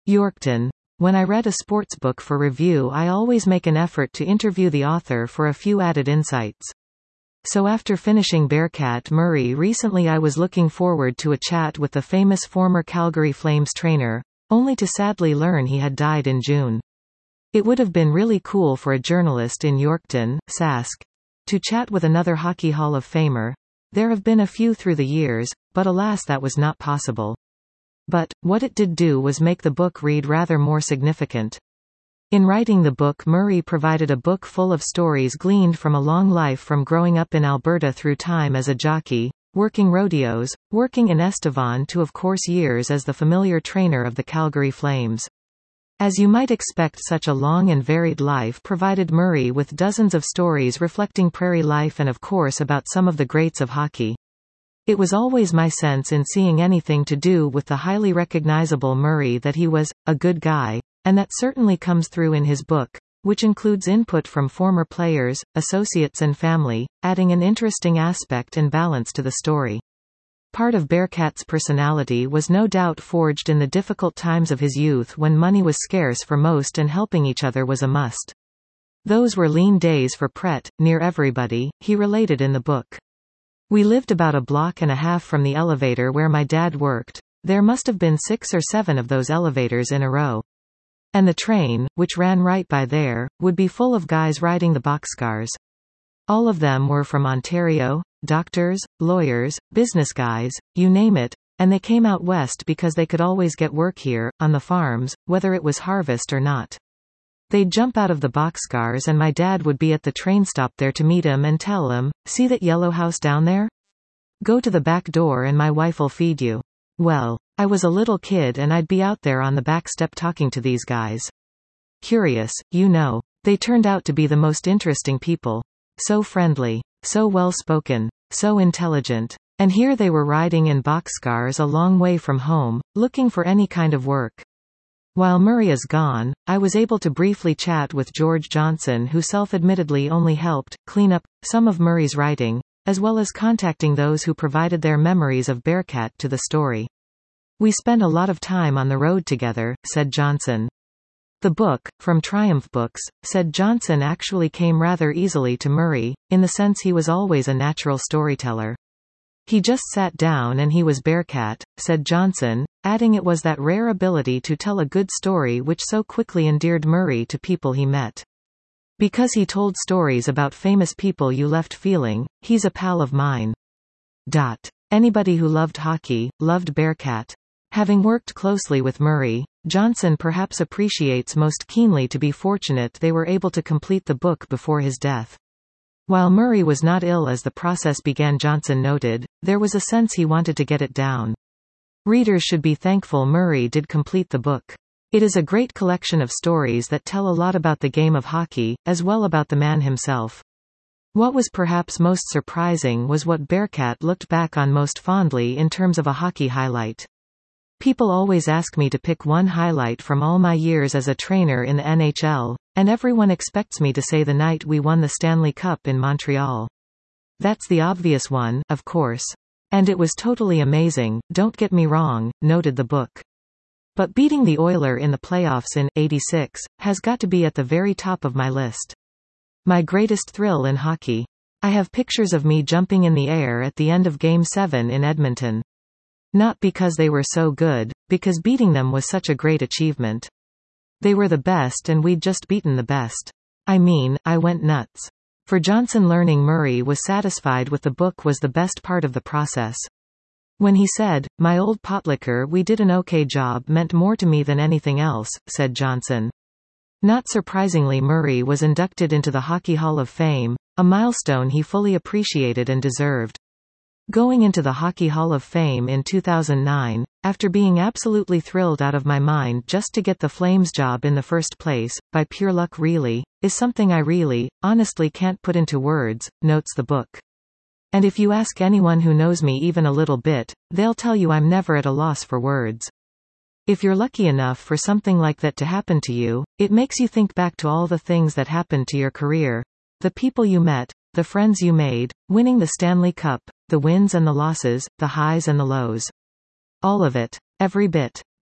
Yorkton. When I read a sportsbook for review, I always make an effort to interview the author for a few added insights. So after finishing Bearcat Murray recently, I was looking forward to a chat with the famous former Calgary Flames trainer, only to sadly learn he had died in June. It would have been really cool for a journalist in Yorkton, Sask, to chat with another Hockey Hall of Famer. There have been a few through the years, but alas, that was not possible. But, what it did do was make the book read rather more significant. In writing the book, Murray provided a book full of stories gleaned from a long life, from growing up in Alberta through time as a jockey, working rodeos, working in Estevan, to of course years as the familiar trainer of the Calgary Flames. As you might expect, such a long and varied life provided Murray with dozens of stories reflecting prairie life and of course about some of the greats of hockey. It was always my sense in seeing anything to do with the highly recognizable Murray that he was a good guy, and that certainly comes through in his book, which includes input from former players, associates and family, adding an interesting aspect and balance to the story. Part of Bearcat's personality was no doubt forged in the difficult times of his youth when money was scarce for most and helping each other was a must. Those were lean days for Pret, near everybody, he related in the book. We lived about a block and a half from the elevator where my dad worked. There must have been 6 or 7 of those elevators in a row. And the train, which ran right by there, would be full of guys riding the boxcars. All of them were from Ontario, doctors, lawyers, business guys, you name it, and they came out west because they could always get work here, on the farms, whether it was harvest or not. They'd jump out of the boxcars and my dad would be at the train stop there to meet 'em and tell 'em, "See that yellow house down there? Go to the back door and my wife'll feed you." Well, I was a little kid and I'd be out there on the back step talking to these guys. Curious, you know. They turned out to be the most interesting people. So friendly, so well-spoken, so intelligent. And here they were riding in boxcars a long way from home, looking for any kind of work. While Murray is gone, I was able to briefly chat with George Johnson, who self-admittedly only helped clean up some of Murray's writing, as well as contacting those who provided their memories of Bearcat to the story. "We spent a lot of time on the road together," said Johnson. "The book, from Triumph Books," said Johnson, actually came rather easily to Murray, in the sense he was always a natural storyteller. "He just sat down and he was Bearcat," said Johnson, adding it was that rare ability to tell a good story which so quickly endeared Murray to people he met. "Because he told stories about famous people you left feeling, he's a pal of mine." Anybody who loved hockey, loved Bearcat. Having worked closely with Murray, Johnson perhaps appreciates most keenly to be fortunate they were able to complete the book before his death. While Murray was not ill as the process began, Johnson noted, there was a sense he wanted to get it down. Readers should be thankful Murray did complete the book. It is a great collection of stories that tell a lot about the game of hockey, as well about the man himself. What was perhaps most surprising was what Bearcat looked back on most fondly in terms of a hockey highlight. People always ask me to pick one highlight from all my years as a trainer in the NHL, and everyone expects me to say the night we won the Stanley Cup in Montreal. That's the obvious one, of course. And it was totally amazing, don't get me wrong, noted the book. But beating the Oilers in the playoffs in '86 has got to be at the very top of my list. My greatest thrill in hockey. I have pictures of me jumping in the air at the end of Game 7 in Edmonton. Not because they were so good, because beating them was such a great achievement. They were the best and we'd just beaten the best. I mean, I went nuts. For Johnson, learning Murray was satisfied with the book was the best part of the process. When he said, "My old potlicker, we did an okay job," meant more to me than anything else, said Johnson. Not surprisingly, Murray was inducted into the Hockey Hall of Fame, a milestone he fully appreciated and deserved. Going into the Hockey Hall of Fame in 2009, after being absolutely thrilled out of my mind just to get the Flames job in the first place, by pure luck really, is something I really, honestly can't put into words, notes the book. And if you ask anyone who knows me even a little bit, they'll tell you I'm never at a loss for words. If you're lucky enough for something like that to happen to you, it makes you think back to all the things that happened to your career, the people you met, the friends you made, winning the Stanley Cup, the wins and the losses, the highs and the lows. All of it. Every bit.